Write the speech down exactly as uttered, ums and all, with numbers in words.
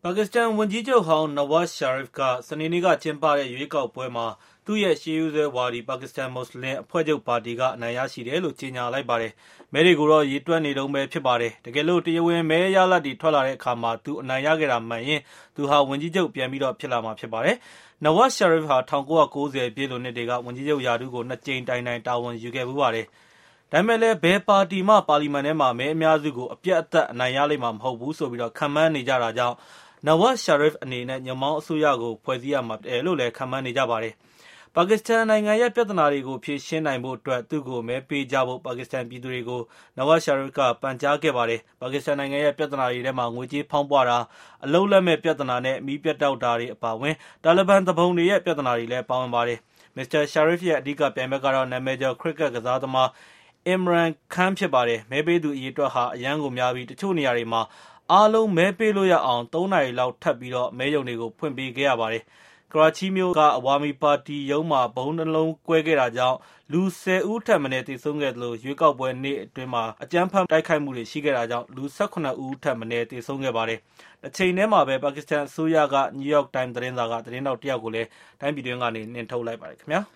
ပါကစ္စတန်ဝန်ကြီးချုပ်ဟောင်း Nawaz Sharif ကစနေနေ့ကကျင်းပတဲ့ရွေးကောက်ပွဲမှာသူ့ရဲ့ရှေးရိုးစွဲဝါဒီပါကစ္စတန်မွတ်စလင်အဖွဲ့ချုပ်ပါတီကအနိုင်ရရှိတယ်လို့ကြေညာလိုက်ပါတယ်။မဲတွေကိုတော့ရေတွက်နေတုန်းပဲဖြစ်ပါတယ်။တကယ်လို့တရားဝင်မဲရလဒ်တွေထွက်လာတဲ့အခါမှာသူအနိုင်ရခဲ့တာမှန်ရင်သူဟာဝန်ကြီးချုပ်ပြန်ပြီးတော့ဖြစ်လာမှာဖြစ်ပါတယ်။ Nawaz Sharif ဟာ၁၉၉၀ပြည့်လွန်နှစ်တွေကဝန်ကြီးချုပ်ရာထူးကိုနှစ်ကြိမ်တိုင်တိုင်တာဝန်ယူခဲ့ဖူးပါတယ်။ဒါပေမဲ့လည်းဘယ်ပါတီမှပါလီမန်ထဲမှာမဲအများစုကိုအပြတ်အသတ်အနိုင်ရလိမ့်မှာမဟုတ်ဘူးဆိုပြီးတော့ခန့်မှန်းနေကြတာကြောင့်Nawaz Sharif အနေနဲ့ညွန့်ပေါင်းအစိုးရကိုဖွဲ့စည်းရမှာဖြစ်တယ်လို့လည်းခန့်မှန်းနေကြပါတယ်။ပါကစ္စတန်နိုင်ငံရဲ့ပြဿနာတွေကိုဖြေရှင်းနိုင်ဖို့အတွက်သူ့ကိုမဲပေးကြဖို့ပါကစ္စတန်ပြည်သူတွေကို Nawaz Sharif ကပန်ကြားခဲ့ပါတယ်။ပါကစ္စတန်နိုင်ငံရဲ့ပြဿနာတွေထဲမှာငွေကြေးဖောင်းပွတာ၊အလုပ်လက်မဲ့ပြဿနာနဲ့မီးပြတ်တောက်တာတွေအပါအဝင်တာလီဘန်သူပုန်တွေရဲ့ပြဿနာတွေလည်းပါဝင်ပါတယ်။ မစ္စတာ Sharif ရဲ့အဓိကပြိုင်ဘက်ကတော့နာမည်ကျော်ခရစ်ကက်ကစားသမား Imran Khan ဖြစ်ပါတယ်။မဲပေးသူအရေအတွက်ဟာအရမ်းကိုများပြီးတချို့နေရာတွေမှာအားလုံးမဲပေးလို့ရအောင်သုံးနာရီလောက်ထပ်ပြီးတော့မဲရုံတွေကိုဖွင့်ပေးခဲ့ရပါတယ်။ကရာချီမြို့ကအဝါမီပါတီရုံးမှာဗုံးနှလုံးကွဲခဲ့တာကြောင့်လူဆယ်ဦးထက်မနည်းသေဆုံးခဲ့သလိုရွေးကောက်ပွဲနေ့အတွင်းမှာအကြမ်းဖက်တိုက်ခိုက်မှုတွေရှိခဲ့တာကြောင့်လူ၁၇ဦးထက်မနည်းသေဆုံးခဲ့ပါတယ်။တစ်ချိန်တည်းမှာပဲပါကစ္စတန်အစိုးရက New York Times သတင်းစာကသတင်းထောက်တစ်ယောက်ကိုလည်းတိုင်းပြည်တွင်းကနေနှင်ထုတ်လိုက်ပါတယ်ခင်ဗျာ။